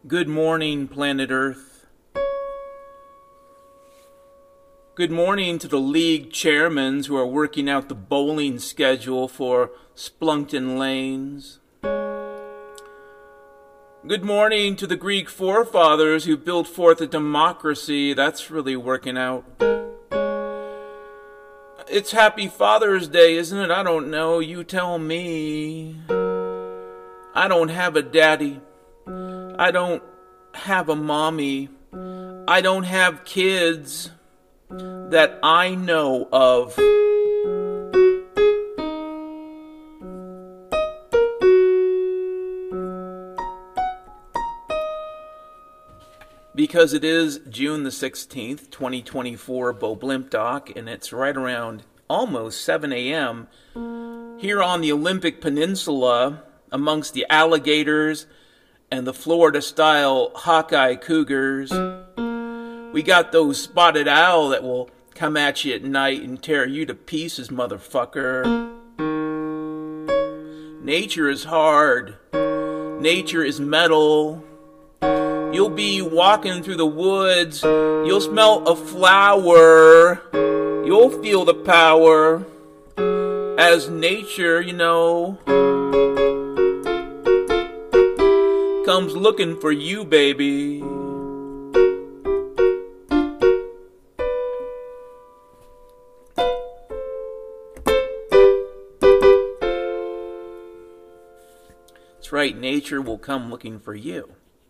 Good morning, planet Earth. Good morning to the league chairmen who are working out the bowling schedule for Splunkton Lanes. Good morning to the Greek forefathers who built forth a democracy that's really working out. It's Happy Father's Day, isn't it? I don't know. You tell me. I don't have a daddy. I don't have a mommy. I don't have kids that I know of. Because it is June the 16th, 2024, Bo Blimp Doc, and it's right around almost 7 a.m. here on the Olympic Peninsula amongst the alligators and the Florida-style Hawkeye Cougars. We got those spotted owl that will come at you at night and tear you to pieces, motherfucker. Nature is hard. Nature is metal. You'll be walking through the woods. You'll smell a flower. You'll feel the power as nature, comes looking for you, baby. That's right, nature will come looking for you.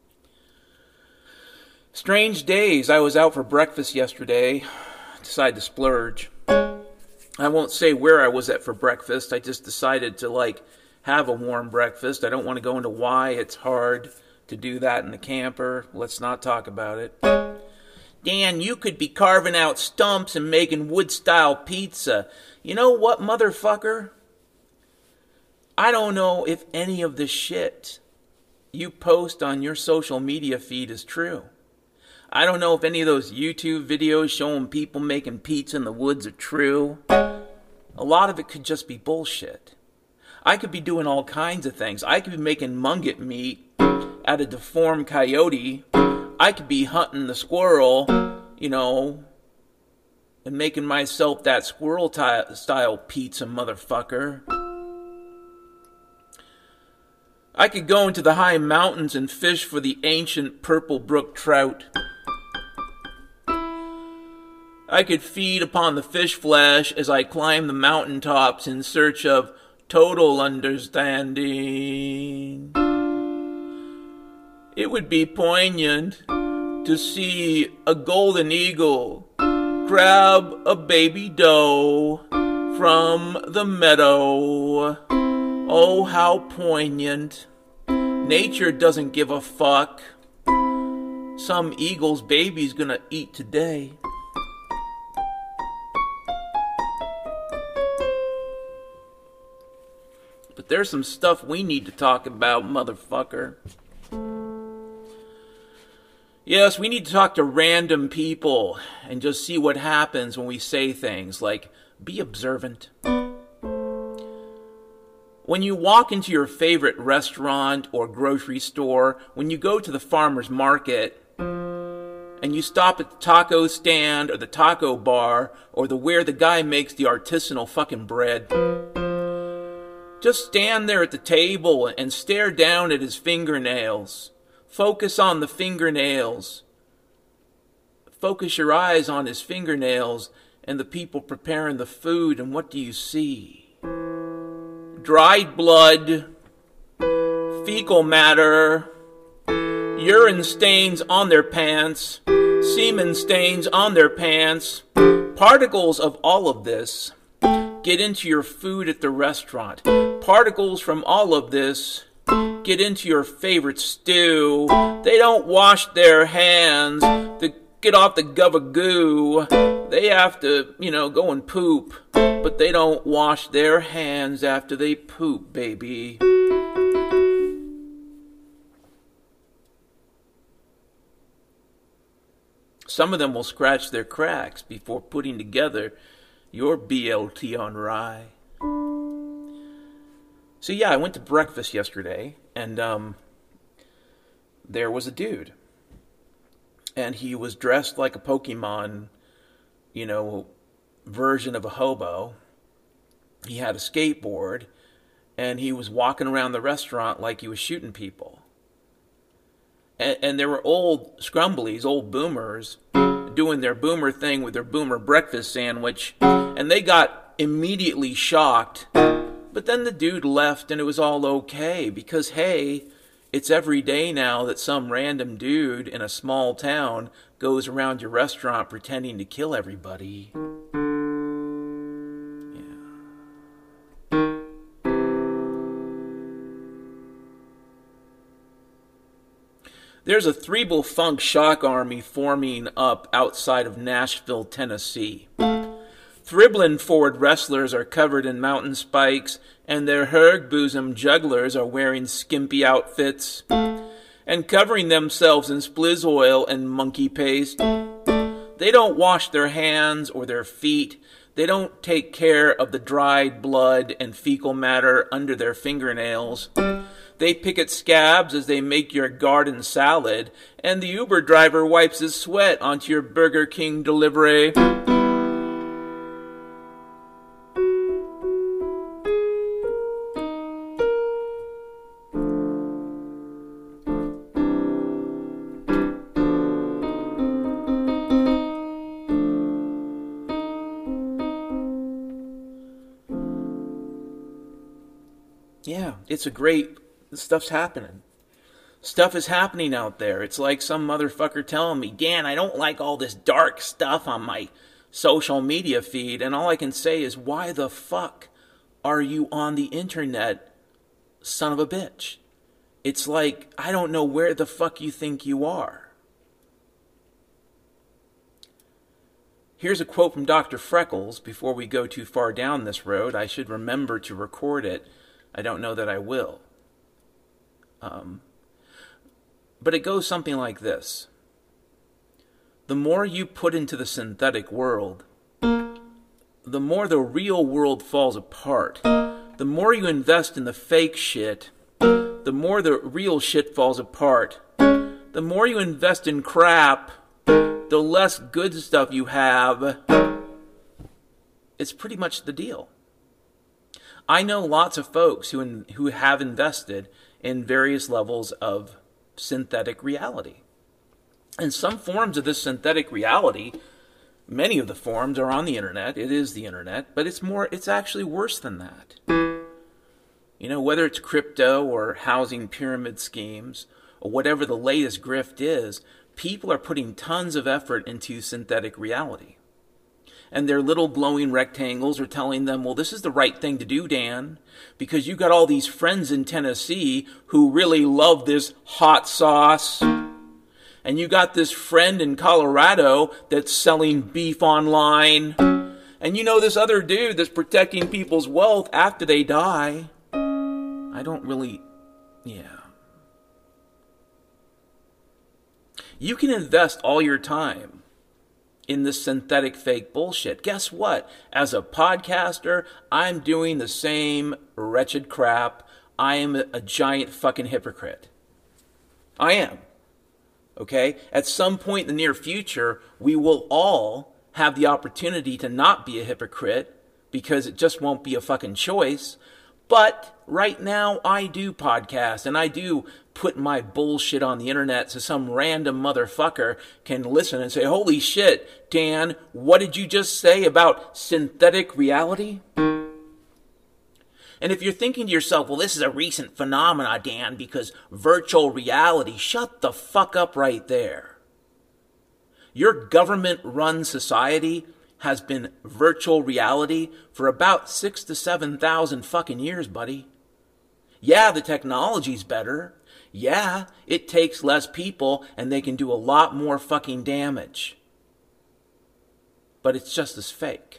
Strange days. I was out for breakfast yesterday. Decided to splurge. I won't say where I was at for breakfast. I just decided to have a warm breakfast. I don't want to go into why it's hard to do that in the camper. Let's not talk about it. Dan, you could be carving out stumps and making wood-style pizza. You know what, motherfucker? I don't know if any of the shit you post on your social media feed is true. I don't know if any of those YouTube videos showing people making pizza in the woods are true. A lot of it could just be bullshit. I could be doing all kinds of things. I could be making munget meat out of deformed coyote. I could be hunting the squirrel, and making myself that squirrel-style pizza, motherfucker. I could go into the high mountains and fish for the ancient purple brook trout. I could feed upon the fish flesh as I climb the mountaintops in search of total understanding. It would be poignant to see a golden eagle grab a baby doe from the meadow. Oh, how poignant. Nature doesn't give a fuck. Some eagle's baby's gonna eat today. But there's some stuff we need to talk about, motherfucker. Yes, we need to talk to random people and just see what happens when we say things like, be observant. When you walk into your favorite restaurant or grocery store, when you go to the farmer's market, and you stop at the taco stand or the taco bar or where the guy makes the artisanal fucking bread, just stand there at the table and stare down at his fingernails. Focus on the fingernails. Focus your eyes on his fingernails and the people preparing the food, and what do you see? Dried blood, fecal matter, urine stains on their pants, semen stains on their pants. Particles of all of this get into your food at the restaurant. Particles from all of this get into your favorite stew. They don't wash their hands to get off the goo. They have to, go and poop. But they don't wash their hands after they poop, baby. Some of them will scratch their cracks before putting together your BLT on rye. So yeah, I went to breakfast yesterday, and there was a dude. And he was dressed like a Pokemon, version of a hobo. He had a skateboard, and he was walking around the restaurant like he was shooting people. And there were old scrumblies, old boomers, doing their boomer thing with their boomer breakfast sandwich, and they got immediately shocked. But then the dude left, and it was all okay, because, hey, it's every day now that some random dude in a small town goes around your restaurant pretending to kill everybody. There's a Threeble Funk shock army forming up outside of Nashville, Tennessee. Thriblin forward wrestlers are covered in mountain spikes, and their herg-bosom jugglers are wearing skimpy outfits and covering themselves in spliz oil and monkey paste. They don't wash their hands or their feet. They don't take care of the dried blood and fecal matter under their fingernails. They pick at scabs as they make your garden salad, and the Uber driver wipes his sweat onto your Burger King delivery. Yeah, it's a great... Stuff's happening. Stuff is happening out there. It's like some motherfucker telling me, Dan, I don't like all this dark stuff on my social media feed. And all I can say is, why the fuck are you on the internet, son of a bitch? It's like, I don't know where the fuck you think you are. Here's a quote from Dr. Freckles. Before we go too far down this road, I should remember to record it. I don't know that I will. But it goes something like this. The more you put into the synthetic world, the more the real world falls apart. The more you invest in the fake shit, the more the real shit falls apart. The more you invest in crap, the less good stuff you have. It's pretty much the deal. I know lots of folks who have invested in various levels of synthetic reality. And some forms of this synthetic reality, many of the forms are on the internet. It is the internet, but it's actually worse than that. Whether it's crypto or housing pyramid schemes or whatever the latest grift is, people are putting tons of effort into synthetic reality. And their little glowing rectangles are telling them, well, this is the right thing to do, Dan, because you got all these friends in Tennessee who really love this hot sauce. And you got this friend in Colorado that's selling beef online. And this other dude that's protecting people's wealth after they die. You can invest all your time in this synthetic fake bullshit. Guess what? As a podcaster, I'm doing the same wretched crap. I am a giant fucking hypocrite. I am. Okay? At some point in the near future, we will all have the opportunity to not be a hypocrite because it just won't be a fucking choice. But right now, I do podcasts and I do put my bullshit on the internet so some random motherfucker can listen and say, holy shit, Dan, what did you just say about synthetic reality? And if you're thinking to yourself, well, this is a recent phenomena, Dan, because virtual reality, shut the fuck up right there. Your government-run society has been virtual reality for about 6,000 to 7,000 fucking years, buddy. Yeah, the technology's better. Yeah, it takes less people and they can do a lot more fucking damage. But it's just as fake.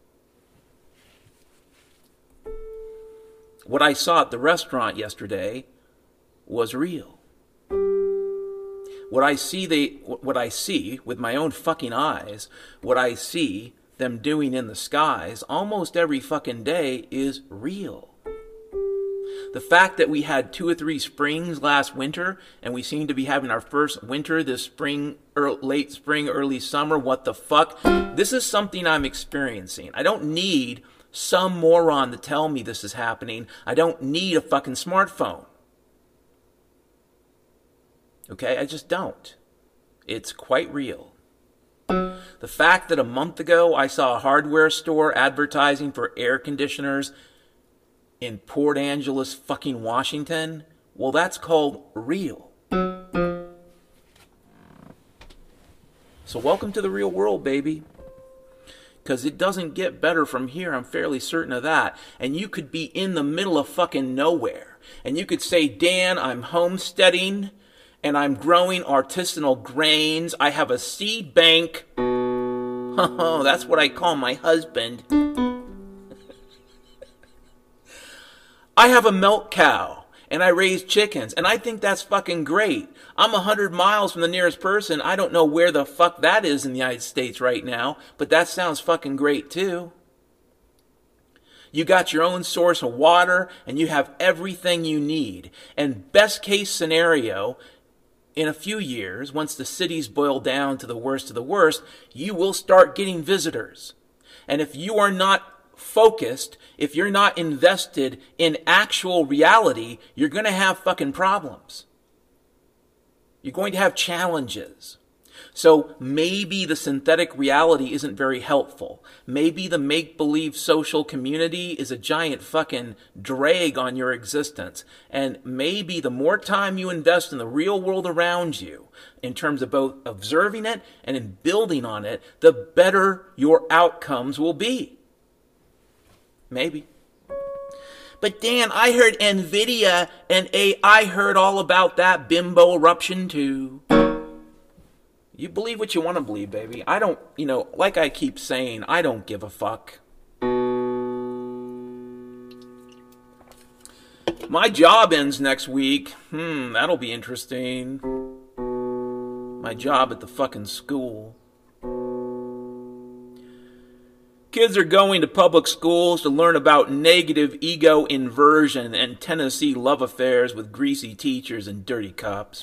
What I saw at the restaurant yesterday was real. What I see with my own fucking eyes, what I see them doing in the skies almost every fucking day is real. The fact that we had 2 or 3 springs last winter, and we seem to be having our first winter this spring, late spring, early summer, what the fuck? This is something I'm experiencing. I don't need some moron to tell me this is happening. I don't need a fucking smartphone. Okay, I just don't. It's quite real. The fact that a month ago I saw a hardware store advertising for air conditioners in Port Angeles, fucking Washington, well, that's called real. So welcome to the real world, baby. Because it doesn't get better from here, I'm fairly certain of that. And you could be in the middle of fucking nowhere. And you could say, Dan, I'm homesteading, and I'm growing artisanal grains. I have a seed bank. Oh, that's what I call my husband. I have a milk cow, and I raise chickens, and I think that's fucking great. I'm 100 miles from the nearest person. I don't know where the fuck that is in the United States right now, but that sounds fucking great too. You got your own source of water, and you have everything you need. And best case scenario, in a few years, once the cities boil down to the worst of the worst, you will start getting visitors. And if you are not focused, if you're not invested in actual reality, you're going to have fucking problems. You're going to have challenges. So maybe the synthetic reality isn't very helpful. Maybe the make-believe social community is a giant fucking drag on your existence. And maybe the more time you invest in the real world around you, in terms of both observing it and in building on it, the better your outcomes will be. Maybe. But Dan, I heard NVIDIA and AI heard all about that bimbo eruption too. You believe what you want to believe, baby. I don't, like I keep saying, I don't give a fuck. My job ends next week. That'll be interesting. My job at the fucking school. Kids are going to public schools to learn about negative ego inversion and Tennessee love affairs with greasy teachers and dirty cops.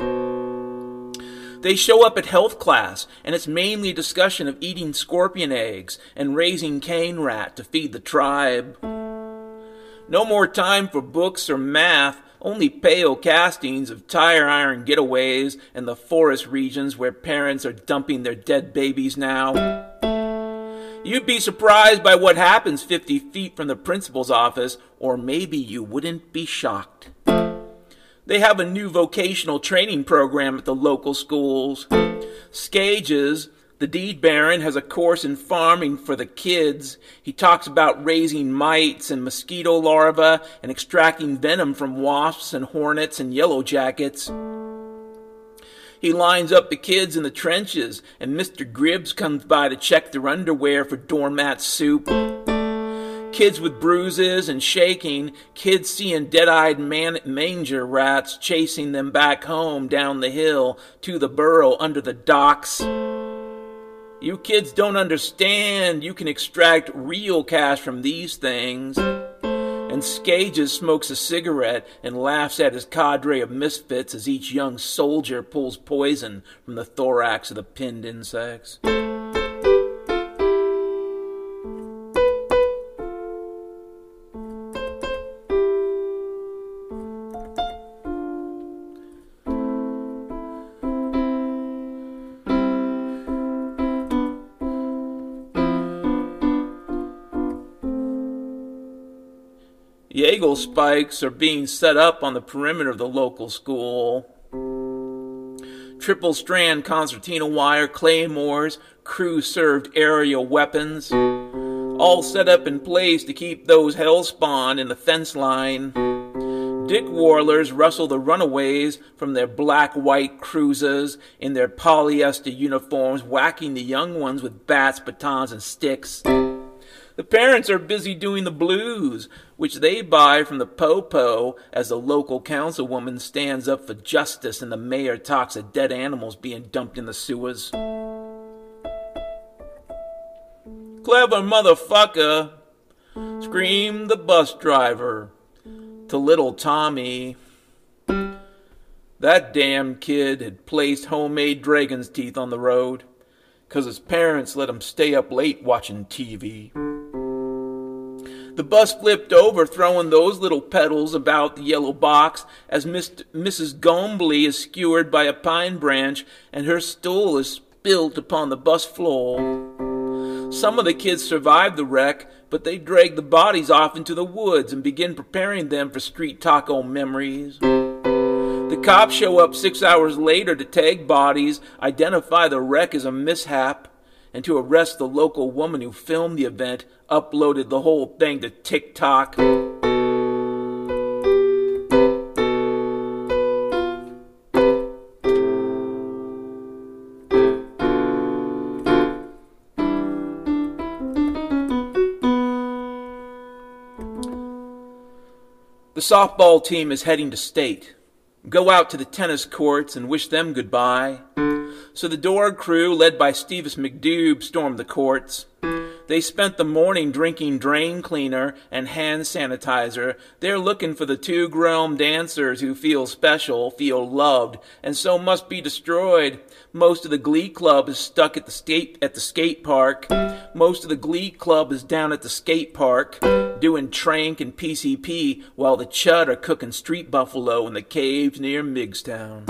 They show up at health class, and it's mainly a discussion of eating scorpion eggs and raising cane rat to feed the tribe. No more time for books or math, only pale castings of tire iron getaways and the forest regions where parents are dumping their dead babies now. You'd be surprised by what happens 50 feet from the principal's office, or maybe you wouldn't be shocked. They have a new vocational training program at the local schools. Skages, the deed baron, has a course in farming for the kids. He talks about raising mites and mosquito larvae and extracting venom from wasps and hornets and yellow jackets. He lines up the kids in the trenches, and Mr. Gribbs comes by to check their underwear for doormat soup. Kids with bruises and shaking, kids seeing dead-eyed manger rats chasing them back home down the hill to the burrow under the docks. You kids don't understand. You can extract real cash from these things. And Skages smokes a cigarette and laughs at his cadre of misfits as each young soldier pulls poison from the thorax of the pinned insects. Jaeger spikes are being set up on the perimeter of the local school. Triple-strand concertina wire, claymores, crew-served aerial weapons, all set up in place to keep those hellspawn in the fence line. Dick Warlers rustle the runaways from their black-white cruisers in their polyester uniforms, whacking the young ones with bats, batons, and sticks. The parents are busy doing the blues, which they buy from the po-po as the local councilwoman stands up for justice and the mayor talks of dead animals being dumped in the sewers. Clever motherfucker, screamed the bus driver. to little Tommy. That damn kid had placed homemade dragon's teeth on the road 'cause his parents let him stay up late watching TV. The bus flipped over, throwing those little petals about the yellow box as Mrs. Gombley is skewered by a pine branch and her stool is spilled upon the bus floor. Some of the kids survived the wreck, but they dragged the bodies off into the woods and begin preparing them for street taco memories. The cops show up 6 hours later to tag bodies, identify the wreck as a mishap, and to arrest the local woman who filmed the event, uploaded the whole thing to TikTok. The softball team is heading to state. Go out to the tennis courts and wish them goodbye. So the Dorg crew, led by Stevis McDoob, stormed the courts. They spent the morning drinking drain cleaner and hand sanitizer. They're looking for the two grown dancers who feel special, feel loved, and so must be destroyed. Most of the glee club is stuck at the skate park. Most of the glee club is down at the skate park, doing trank and PCP, while the chud are cooking street buffalo in the caves near Miggstown.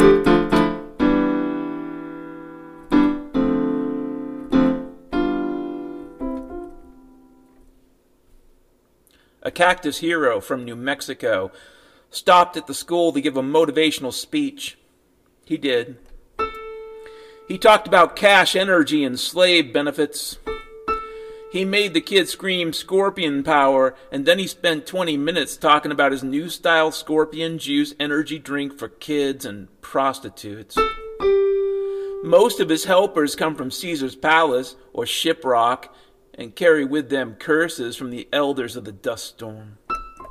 A cactus hero from New Mexico stopped at the school to give a motivational speech. He did. He talked about cash energy and slave benefits. He made the kids scream scorpion power, and then he spent 20 minutes talking about his new style scorpion juice energy drink for kids and prostitutes. Most of his helpers come from Caesar's Palace or Shiprock and carry with them curses from the elders of the dust storm.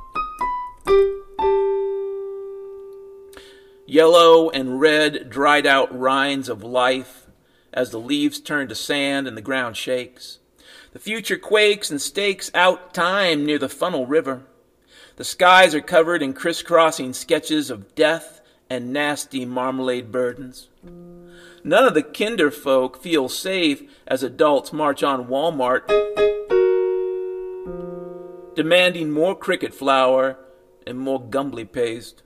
Yellow and red dried out rinds of life as the leaves turn to sand and the ground shakes. The future quakes and stakes out time near the Funnel River. The skies are covered in crisscrossing sketches of death and nasty marmalade burdens. None of the kinderfolk feel safe as adults march on Walmart, demanding more cricket flour and more gumbly paste.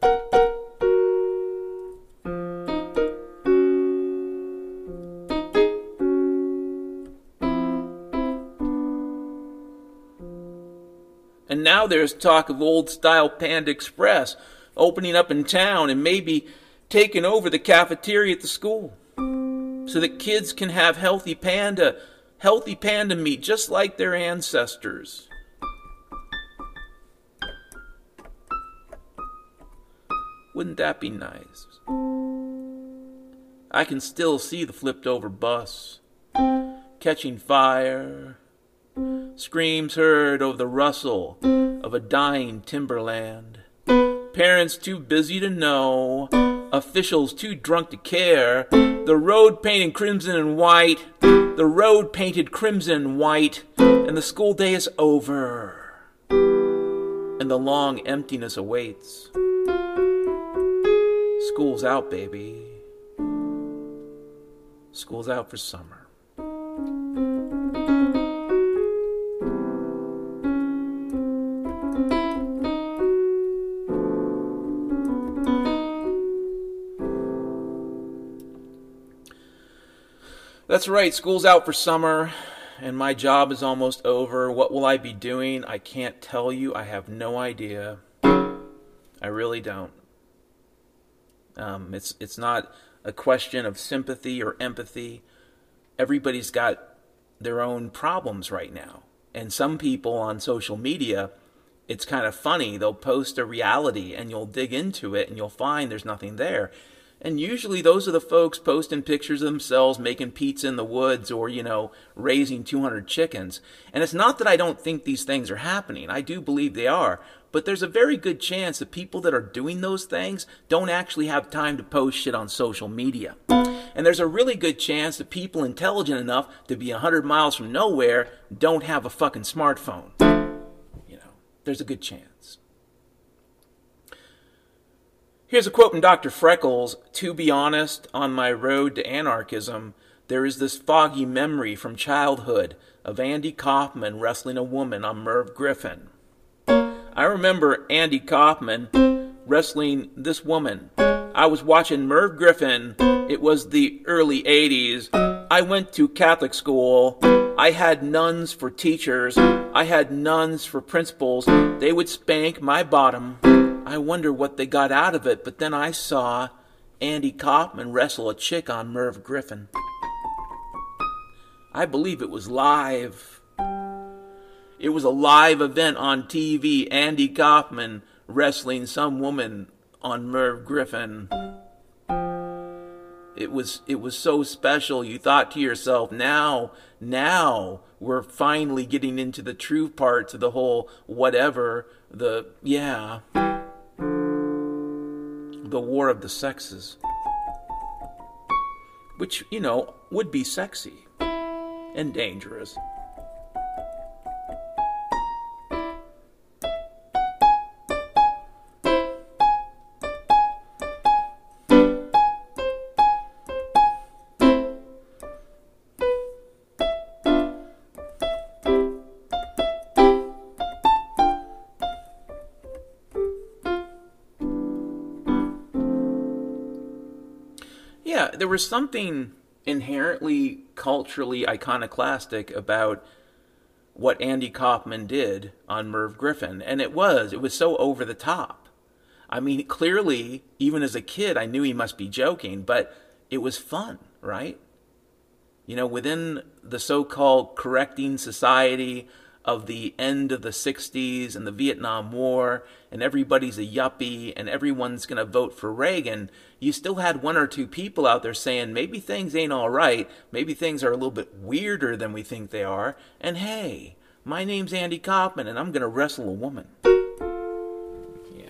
And now there's talk of old-style Panda Express opening up in town and maybe taking over the cafeteria at the school so that kids can have healthy panda meat just like their ancestors. Wouldn't that be nice? I can still see the flipped-over bus catching fire. Screams heard over the rustle of a dying timberland. Parents too busy to know, officials too drunk to care. The road painted crimson and white, the road painted crimson and white, and the school day is over, and the long emptiness awaits. School's out, baby. School's out for summer. That's right, school's out for summer, and my job is almost over. What will I be doing? I can't tell you. I have no idea. I really don't. It's not a question of sympathy or empathy. Everybody's got their own problems right now. And some people on social media, it's kind of funny. They'll post a reality, and you'll dig into it, and you'll find there's nothing there. And usually those are the folks posting pictures of themselves making pizza in the woods or, raising 200 chickens. And it's not that I don't think these things are happening. I do believe they are. But there's a very good chance that people that are doing those things don't actually have time to post shit on social media. And there's a really good chance that people intelligent enough to be 100 miles from nowhere don't have a fucking smartphone. There's a good chance. Here's a quote from Dr. Freckles. To be honest, on my road to anarchism, there is this foggy memory from childhood of Andy Kaufman wrestling a woman on Merv Griffin. I remember Andy Kaufman wrestling this woman. I was watching Merv Griffin. It was the early 80s. I went to Catholic school. I had nuns for teachers. I had nuns for principals. They would spank my bottom. I wonder what they got out of it, but then I saw Andy Kaufman wrestle a chick on Merv Griffin. I believe it was live. It was a live event on TV. Andy Kaufman wrestling some woman on Merv Griffin. It was so special. You thought to yourself, now we're finally getting into the true parts of the whole whatever, the war of the sexes. Which, would be sexy and dangerous. Yeah, there was something inherently culturally iconoclastic about what Andy Kaufman did on Merv Griffin, and it was so over the top. I mean, clearly, even as a kid, I knew he must be joking, but it was fun, right? Within the so-called correcting society of the end of the 60s and the Vietnam War, and everybody's a yuppie, and everyone's going to vote for Reagan, you still had one or two people out there saying, maybe things ain't all right, maybe things are a little bit weirder than we think they are, and hey, my name's Andy Kaufman, and I'm going to wrestle a woman. Yeah.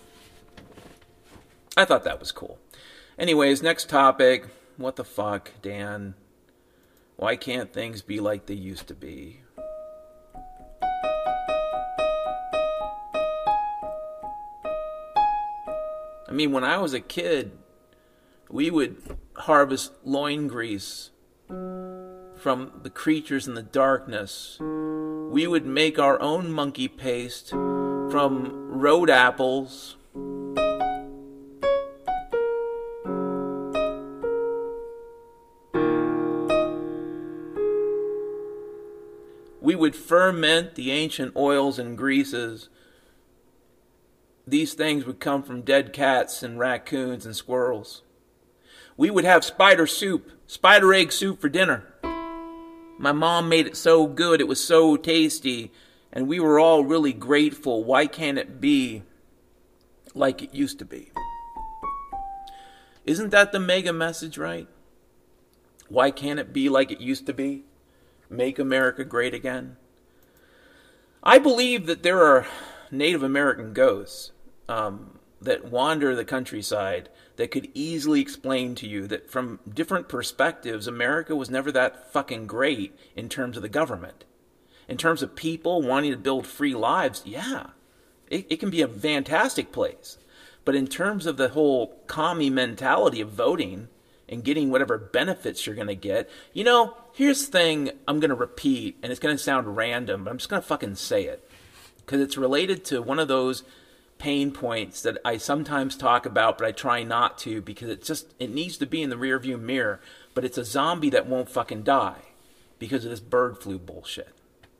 I thought that was cool. Anyways, next topic. What the fuck, Dan? Why can't things be like they used to be? I mean, when I was a kid, we would harvest loin grease from the creatures in the darkness. We would make our own monkey paste from road apples. We would ferment the ancient oils and greases. These things would come from dead cats and raccoons and squirrels. We would have spider egg soup for dinner. My mom made it so good, it was so tasty, and we were all really grateful. Why can't it be like it used to be? Isn't that the mega message, right? Why can't it be like it used to be? Make America great again. I believe that there are Native American ghosts that wander the countryside that could easily explain to you that from different perspectives, America was never that fucking great in terms of the government. In terms of people wanting to build free lives, yeah, it can be a fantastic place. But in terms of the whole commie mentality of voting and getting whatever benefits you're going to get, here's the thing I'm going to repeat, and it's going to sound random, but I'm just going to fucking say it. Because it's related to one of those pain points that I sometimes talk about, but I try not to because it needs to be in the rearview mirror. But it's a zombie that won't fucking die because of this bird flu bullshit.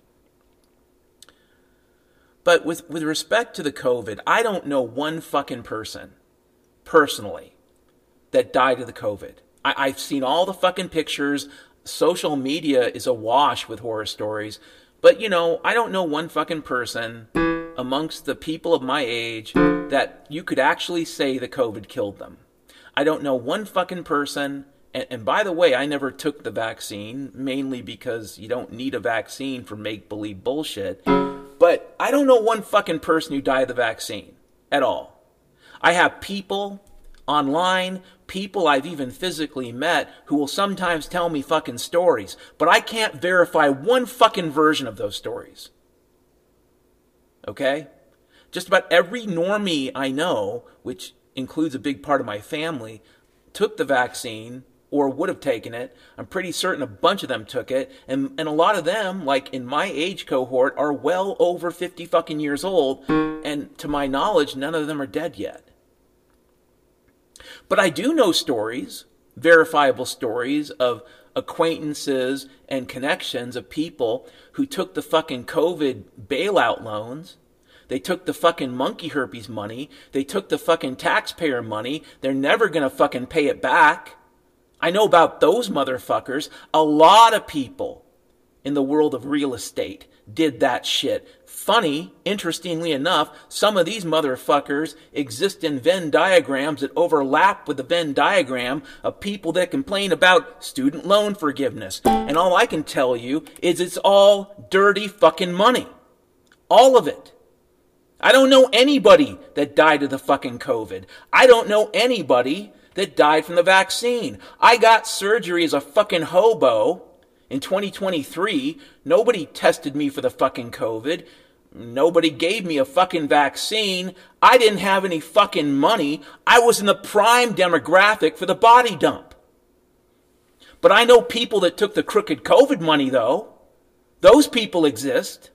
But with respect to the COVID, I don't know one fucking person, personally, that died of the COVID. I've seen all the fucking pictures. Social media is awash with horror stories. But, I don't know one fucking person amongst the people of my age that you could actually say the COVID killed them. I don't know one fucking person, and by the way, I never took the vaccine, mainly because you don't need a vaccine for make-believe bullshit. But I don't know one fucking person who died of the vaccine at all. I have people online, people I've even physically met, who will sometimes tell me fucking stories, but I can't verify one fucking version of those stories. Okay? Just about every normie I know, which includes a big part of my family, took the vaccine or would have taken it. I'm pretty certain a bunch of them took it. And a lot of them, like in my age cohort, are well over 50 fucking years old. And to my knowledge, none of them are dead yet. But I do know stories, verifiable stories of acquaintances and connections of people who took the fucking COVID bailout loans. They took the fucking monkey herpes money. They took the fucking taxpayer money. They're never gonna fucking pay it back. I know about those motherfuckers. A lot of people in the world of real estate did that shit. Funny, interestingly enough, some of these motherfuckers exist in Venn diagrams that overlap with the Venn diagram of people that complain about student loan forgiveness. And all I can tell you is it's all dirty fucking money. All of it. I don't know anybody that died of the fucking COVID. I don't know anybody that died from the vaccine. I got surgery as a fucking hobo in 2023. Nobody tested me for the fucking COVID. Nobody gave me a fucking vaccine. I didn't have any fucking money. I was in the prime demographic for the body dump. But I know people that took the crooked COVID money, though. Those people exist.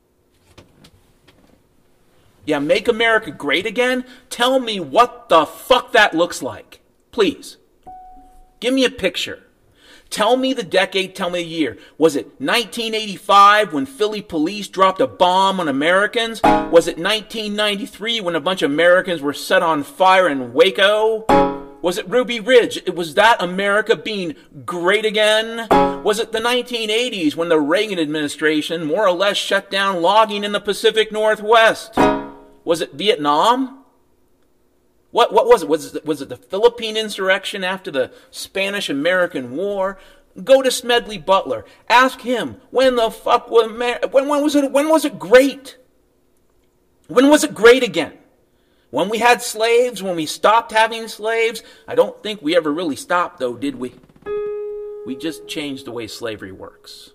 Yeah, make America great again? Tell me what the fuck that looks like. Please. Give me a picture. Tell me the decade, tell me the year. Was it 1985 when Philly police dropped a bomb on Americans? Was it 1993 when a bunch of Americans were set on fire in Waco? Was it Ruby Ridge? Was that America being great again? Was it the 1980s when the Reagan administration more or less shut down logging in the Pacific Northwest? Was it Vietnam? What was it? Was it the Philippine insurrection after the Spanish-American War? Go to Smedley Butler. Ask him, when the fuck was when was it great? When was it great again? When we had slaves? When we stopped having slaves? I don't think we ever really stopped, though, did we? We just changed the way slavery works.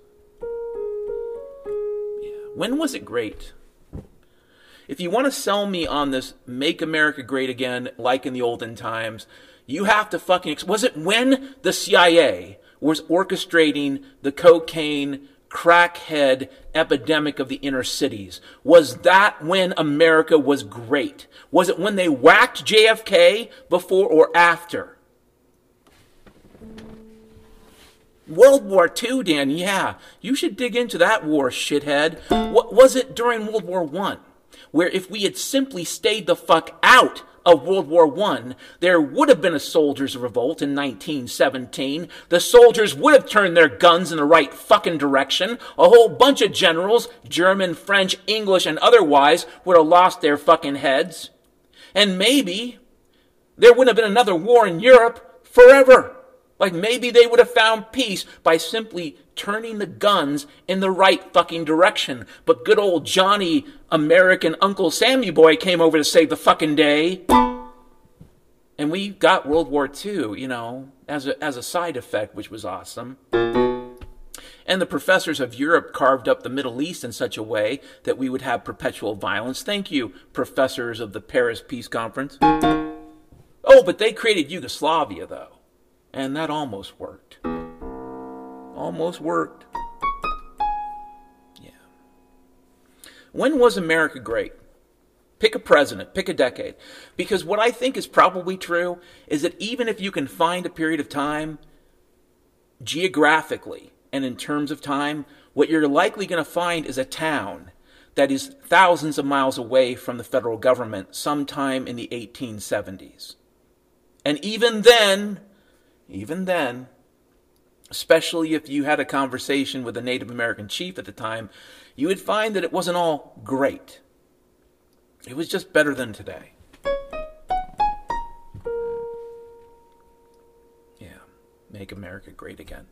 Yeah. When was it great? If you want to sell me on this make America great again, like in the olden times, you have to fucking... Was it when the CIA was orchestrating the cocaine, crackhead epidemic of the inner cities? Was that when America was great? Was it when they whacked JFK before or after? World War II, Dan, yeah. You should dig into that war, shithead. What was it during World War I? Where if we had simply stayed the fuck out of World War I, there would have been a soldiers' revolt in 1917. The soldiers would have turned their guns in the right fucking direction. A whole bunch of generals, German, French, English, and otherwise, would have lost their fucking heads. And maybe there wouldn't have been another war in Europe forever. Like maybe they would have found peace by simply turning the guns in the right fucking direction. But good old Johnny American Uncle Sammy boy came over to save the fucking day. And we got World War II, you know, as a side effect, which was awesome. And the professors of Europe carved up the Middle East in such a way that we would have perpetual violence. Thank you, professors of the Paris Peace Conference. Oh, but they created Yugoslavia, though. And that almost worked. Almost worked. Yeah. When was America great? Pick a president, pick a decade. Because what I think is probably true is that even if you can find a period of time, geographically and in terms of time, what you're likely going to find is a town that is thousands of miles away from the federal government sometime in the 1870s. And even then, especially if you had a conversation with a Native American chief at the time, you would find that it wasn't all great. It was just better than today. Yeah, make America great again.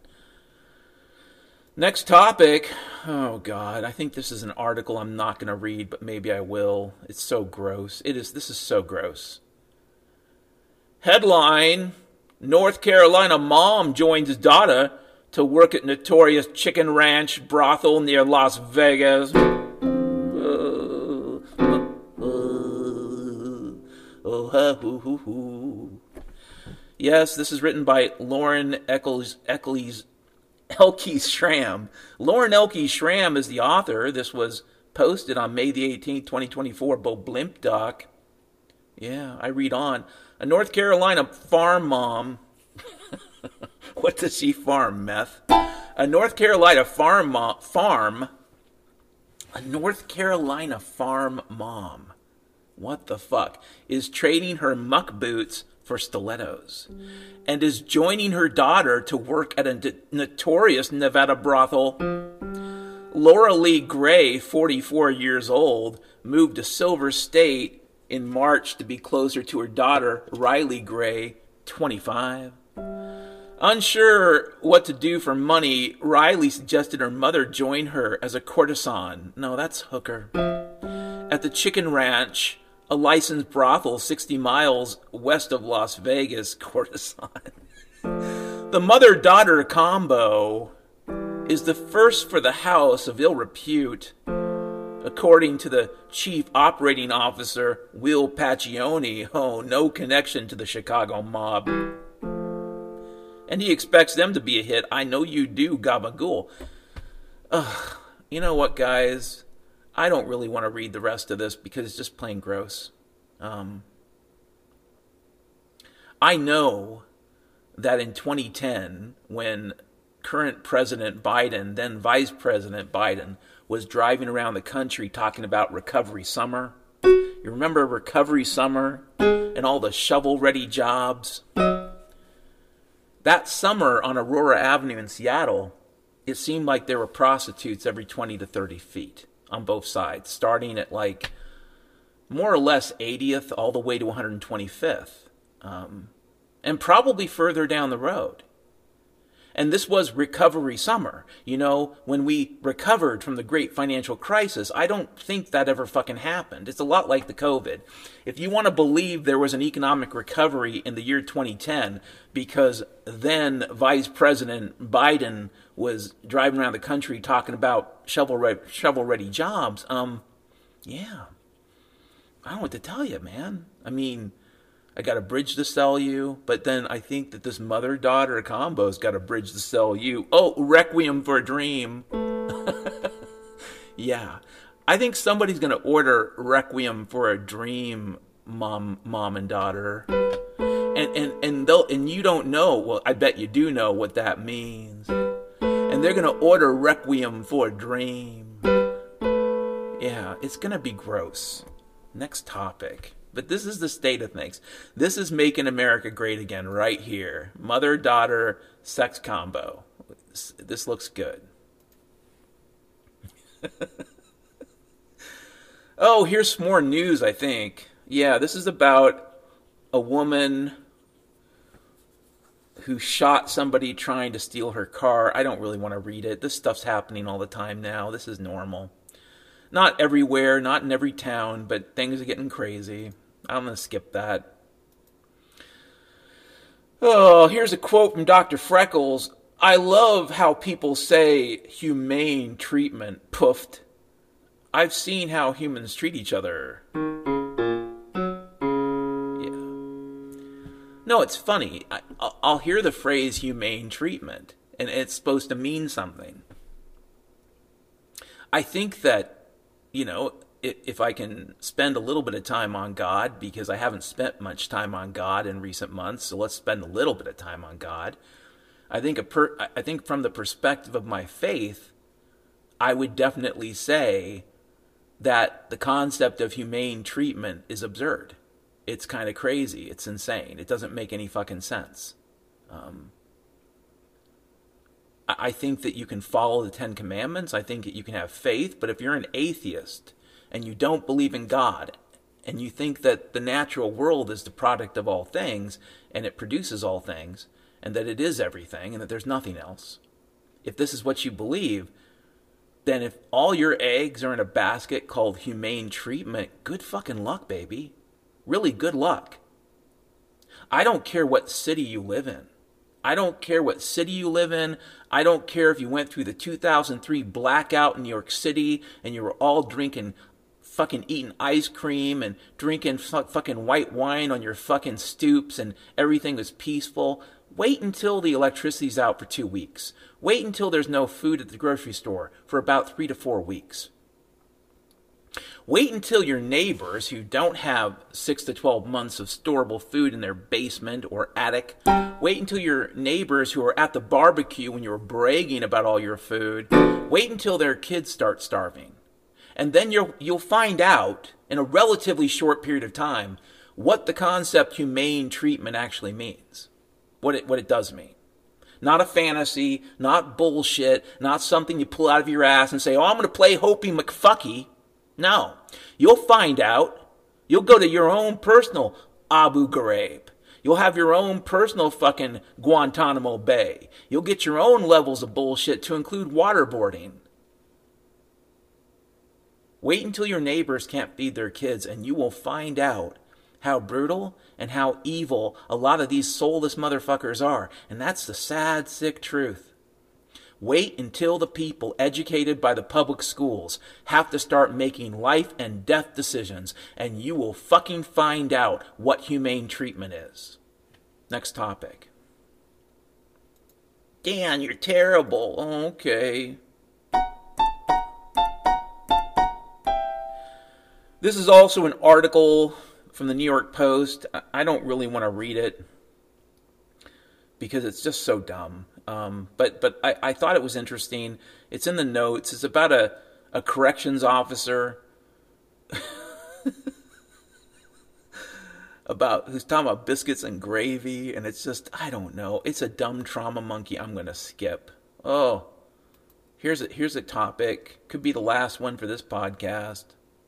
Next topic. Oh, God, I think this is an article I'm not going to read, but maybe I will. It's so gross. This is so gross. Headline: North Carolina mom joins daughter to work at notorious chicken ranch brothel near Las Vegas. Oh, ha, hoo, hoo, hoo. Yes, this is written by Lauren Elke Schramm. Lauren Elke Schramm is the author. This was posted on May the 18th, 2024, Bo Blimp Doc. Yeah, I read on. A North Carolina farm mom. What does she farm, meth? A North Carolina farm mom. A North Carolina farm mom. What the fuck? Is trading her muck boots for stilettos. And is joining her daughter to work at a notorious Nevada brothel. Laura Lee Gray, 44 years old, moved to Silver State in March to be closer to her daughter, Riley Gray, 25. Unsure what to do for money, Riley suggested her mother join her as a courtesan. No, that's hooker. At the Chicken Ranch, a licensed brothel 60 miles west of Las Vegas. Courtesan. The mother-daughter combo is the first for the house of ill repute, according to the chief operating officer, Will Paccioni. Oh, no connection to the Chicago mob. And he expects them to be a hit. I know you do, Gabagool. You know what, guys? I don't really want to read the rest of this because it's just plain gross. I know that in 2010, when current President Biden, then Vice President Biden, was driving around the country talking about Recovery Summer. You remember Recovery Summer and all the shovel-ready jobs? That summer on Aurora Avenue in Seattle, it seemed like there were prostitutes every 20 to 30 feet on both sides, starting at like more or less 80th all the way to 125th, and probably further down the road. And this was Recovery Summer. You know, when we recovered from the great financial crisis, I don't think that ever fucking happened. It's a lot like the COVID. If you want to believe there was an economic recovery in the year 2010 because then Vice President Biden was driving around the country talking about shovel-ready jobs, yeah. I don't know what to tell you, man. I mean, I got a bridge to sell you, but then I think that this mother-daughter combo's got a bridge to sell you. Oh, Requiem for a Dream. Yeah. I think somebody's going to order Requiem for a Dream, mom and daughter. And you don't know, well, I bet you do know what that means. And they're going to order Requiem for a Dream. Yeah, it's going to be gross. Next topic. But this is the state of things. This is making America great again right here. Mother-daughter sex combo. This looks good. Oh, here's some more news, I think. Yeah, this is about a woman who shot somebody trying to steal her car. I don't really want to read it. This stuff's happening all the time now. This is normal. Not everywhere, not in every town, but things are getting crazy. I'm going to skip that. Oh, here's a quote from Dr. Freckles. I love how people say humane treatment. Poofed. I've seen how humans treat each other. Yeah. No, it's funny. I'll hear the phrase humane treatment, and it's supposed to mean something. I think that, you know, if I can spend a little bit of time on God, because I haven't spent much time on God in recent months, so let's spend a little bit of time on God. I think from the perspective of my faith, I would definitely say that the concept of humane treatment is absurd. It's kind of crazy. It's insane. It doesn't make any fucking sense. I think that you can follow the Ten Commandments. I think that you can have faith. But if you're an atheist and you don't believe in God, and you think that the natural world is the product of all things, and it produces all things, and that it is everything, and that there's nothing else, if this is what you believe, then if all your eggs are in a basket called humane treatment, good fucking luck, baby. Really good luck. I don't care what city you live in. I don't care what city you live in. I don't care if you went through the 2003 blackout in New York City and you were all drinking fucking eating ice cream and drinking fucking white wine on your fucking stoops and everything is peaceful. Wait until the electricity's out for 2 weeks. Wait until there's no food at the grocery store for about 3 to 4 weeks. Wait until your neighbors who don't have 6 to 12 months of storable food in their basement or attic, wait until your neighbors who are at the barbecue when you're bragging about all your food, wait until their kids start starving. And then you'll find out in a relatively short period of time what the concept humane treatment actually means. What it does mean. Not a fantasy, not bullshit, not something you pull out of your ass and say, oh, I'm going to play Hopey McFucky. No. You'll find out. You'll go to your own personal Abu Ghraib. You'll have your own personal fucking Guantanamo Bay. You'll get your own levels of bullshit to include waterboarding. Wait until your neighbors can't feed their kids and you will find out how brutal and how evil a lot of these soulless motherfuckers are. And that's the sad, sick truth. Wait until the people educated by the public schools have to start making life and death decisions, and you will fucking find out what humane treatment is. Next topic. Dan, you're terrible. Okay. This is also an article from the New York Post. I don't really want to read it because it's just so dumb. But I thought it was interesting. It's in the notes. It's about a corrections officer who's talking about biscuits and gravy, and it's just, I don't know. It's a dumb trauma monkey I'm going to skip. Oh, here's a topic. Could be the last one for this podcast.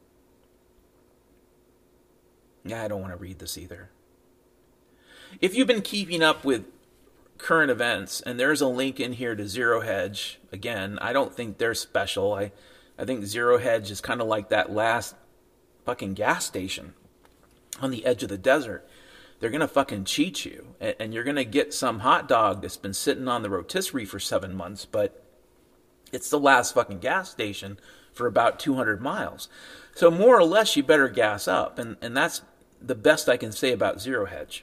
Yeah, I don't want to read this either. If you've been keeping up with current events, and there's a link in here to Zero Hedge. Again, I don't think they're special. I think Zero Hedge is kind of like that last fucking gas station on the edge of the desert. They're going to fucking cheat you, and you're going to get some hot dog that's been sitting on the rotisserie for 7 months, but it's the last fucking gas station for about 200 miles. So more or less, you better gas up, and that's the best I can say about Zero Hedge.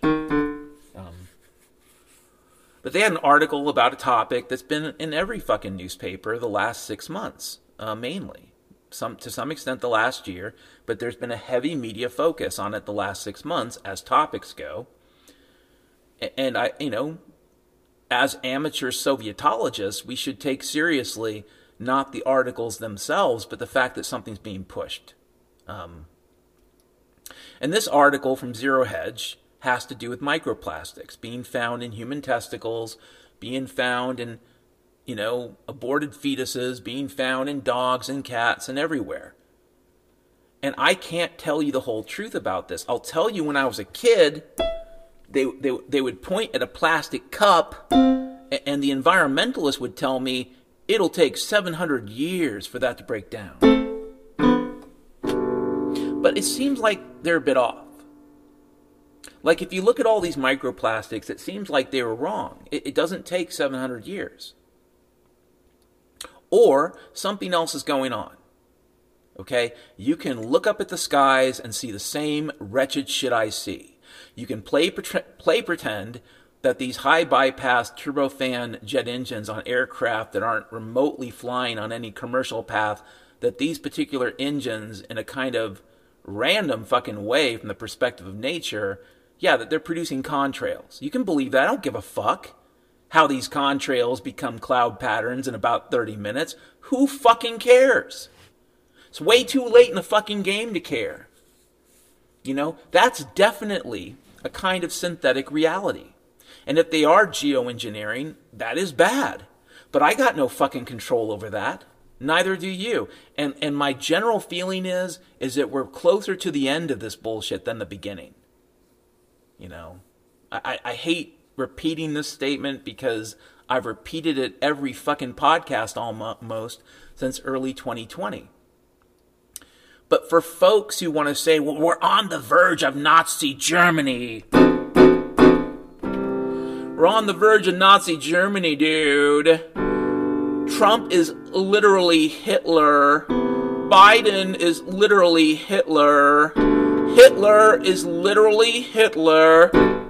But they had an article about a topic that's been in every fucking newspaper the last 6 months, mainly. To some extent the last year, but there's been a heavy media focus on it the last 6 months as topics go. And as amateur Sovietologists, we should take seriously not the articles themselves, but the fact that something's being pushed. And this article from Zero Hedge has to do with microplastics being found in human testicles, being found in, aborted fetuses, being found in dogs and cats and everywhere. And I can't tell you the whole truth about this. I'll tell you, when I was a kid, they would point at a plastic cup, and the environmentalists would tell me it'll take 700 years for that to break down. But it seems like they're a bit off. Like, if you look at all these microplastics, it seems like they were wrong. It doesn't take 700 years. Or something else is going on. Okay? You can look up at the skies and see the same wretched shit I see. You can play pretend that these high bypass turbofan jet engines on aircraft that aren't remotely flying on any commercial path, that these particular engines, in a kind of random fucking way from the perspective of nature, that they're producing contrails. You can believe that. I don't give a fuck how these contrails become cloud patterns in about 30 minutes. Who fucking cares? It's way too late in the fucking game to care. That's definitely a kind of synthetic reality. And if they are geoengineering, that is bad. But I got no fucking control over that. Neither do you. And my general feeling is that we're closer to the end of this bullshit than the beginning. I hate repeating this statement because I've repeated it every fucking podcast almost since early 2020. But for folks who want to say, well, we're on the verge of Nazi Germany. We're on the verge of Nazi Germany, dude. Trump is literally Hitler Biden is literally Hitler. Hitler is literally Hitler.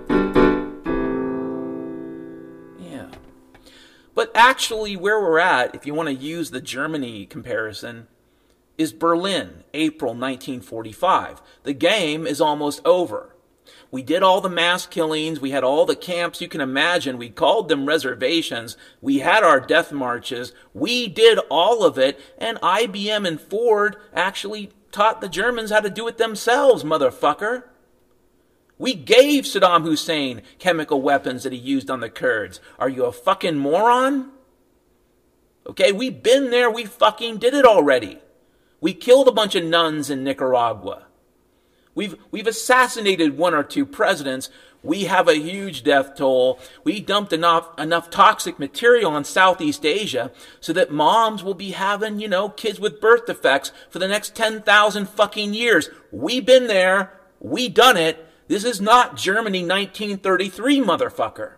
Yeah. But actually, where we're at, if you want to use the Germany comparison, is Berlin, April 1945. The game is almost over. We did all the mass killings. We had all the camps you can imagine. We called them reservations. We had our death marches. We did all of it. And IBM and Ford actually taught the Germans how to do it themselves, motherfucker. We gave Saddam Hussein chemical weapons that he used on the Kurds. Are you a fucking moron? Okay, we've been there. We fucking did it already. We killed a bunch of nuns in Nicaragua. We've assassinated one or two presidents. We have a huge death toll. We dumped enough toxic material in Southeast Asia so that moms will be having, kids with birth defects for the next 10,000 fucking years. We've been there. We done it. This is not Germany 1933, motherfucker.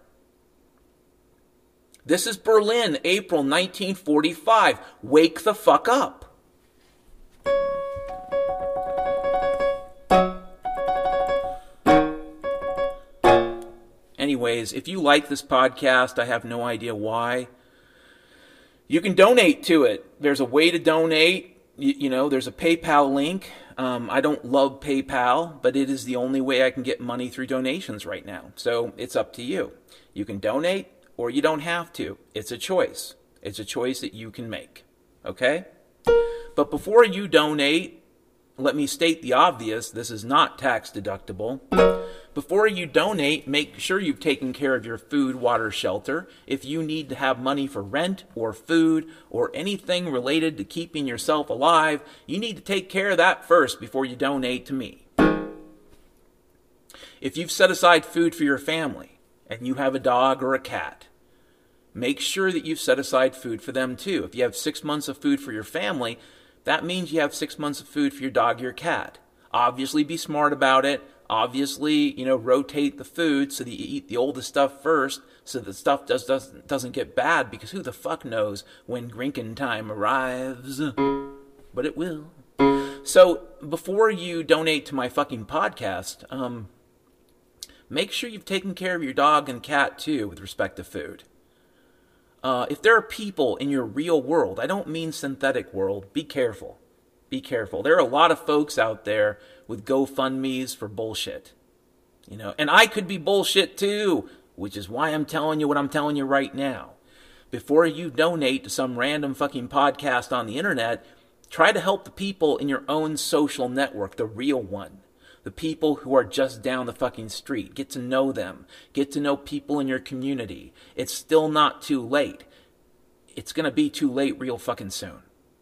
This is Berlin, April 1945. Wake the fuck up. Anyways, if you like this podcast, I have no idea why. You can donate to it. There's a way to donate. There's a PayPal link. I don't love PayPal, but it is the only way I can get money through donations right now. So it's up to you. You can donate or you don't have to. It's a choice. It's a choice that you can make. Okay? But before you donate, let me state the obvious. This is not tax deductible. Before you donate, make sure you've taken care of your food, water, shelter. If you need to have money for rent or food or anything related to keeping yourself alive, you need to take care of that first before you donate to me. If you've set aside food for your family and you have a dog or a cat, make sure that you've set aside food for them too. If you have 6 months of food for your family, that means you have 6 months of food for your dog or your cat. Obviously, be smart about it. Obviously, rotate the food so that you eat the oldest stuff first so the stuff doesn't get bad, because who the fuck knows when drinking time arrives. But it will. So, before you donate to my fucking podcast, make sure you've taken care of your dog and cat too with respect to food. If there are people in your real world, I don't mean synthetic world, be careful. Be careful. There are a lot of folks out there with GoFundMes for bullshit. And I could be bullshit too, which is why I'm telling you what I'm telling you right now. Before you donate to some random fucking podcast on the internet, try to help the people in your own social network, the real one. The people who are just down the fucking street. Get to know them. Get to know people in your community. It's still not too late. It's going to be too late real fucking soon.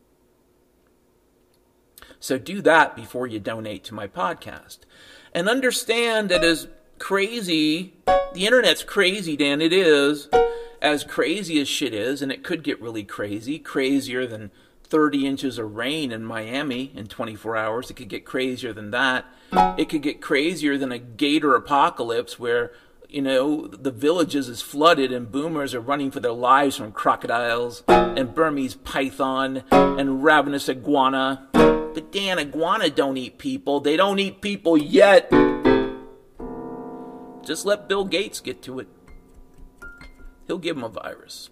So do that before you donate to my podcast. And understand that as crazy, the internet's crazy, Dan, it is. As crazy as shit is, and it could get really crazy, crazier than 30 inches of rain in Miami in 24 hours. It could get crazier than that. It could get crazier than a gator apocalypse where, the villages is flooded and boomers are running for their lives from crocodiles and Burmese python and ravenous iguana. But Dan, iguana don't eat people. They don't eat people yet. Just let Bill Gates get to it. He'll give him a virus.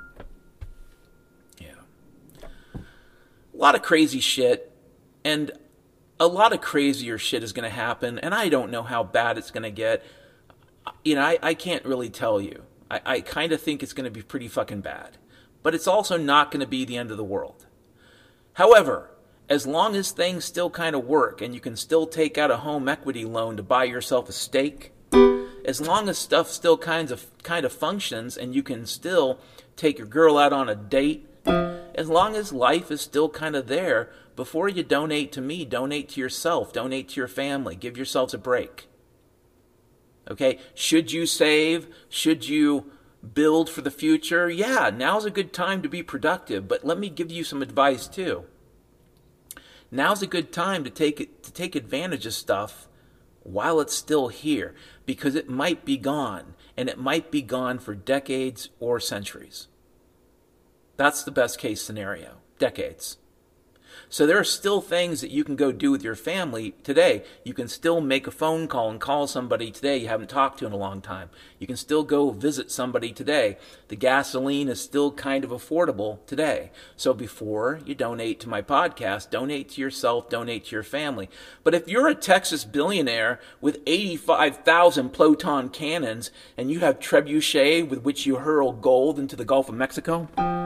Yeah. A lot of crazy shit. And a lot of crazier shit is going to happen. And I don't know how bad it's going to get. I can't really tell you. I kind of think it's going to be pretty fucking bad. But it's also not going to be the end of the world. However, as long as things still kind of work and you can still take out a home equity loan to buy yourself a steak, as long as stuff still kind of functions and you can still take your girl out on a date, as long as life is still kind of there, before you donate to me, donate to yourself, donate to your family, give yourselves a break. Okay? Should you save? Should you build for the future? Yeah, now's a good time to be productive, but let me give you some advice too. Now's a good time to take advantage of stuff while it's still here, because it might be gone, and it might be gone for decades or centuries. That's the best case scenario. Decades. So there are still things that you can go do with your family today. You can still make a phone call and call somebody today you haven't talked to in a long time. You can still go visit somebody today. The gasoline is still kind of affordable today. So before you donate to my podcast, donate to yourself, donate to your family. But if you're a Texas billionaire with 85,000 Proton cannons and you have trebuchet with which you hurl gold into the Gulf of Mexico,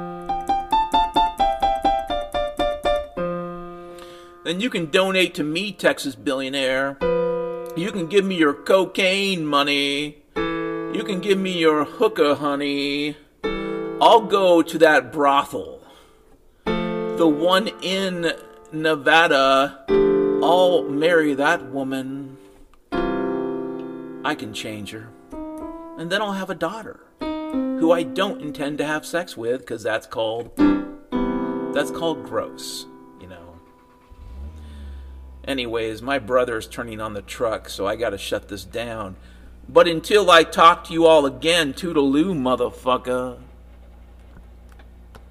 then you can donate to me, Texas billionaire. You can give me your cocaine money. You can give me your hookah honey. I'll go to that brothel, the one in Nevada. I'll marry that woman. I can change her. And then I'll have a daughter who I don't intend to have sex with, because that's called gross, you know. Anyways, my brother's turning on the truck, so I gotta shut this down. But until I talk to you all again, toodaloo, motherfucker.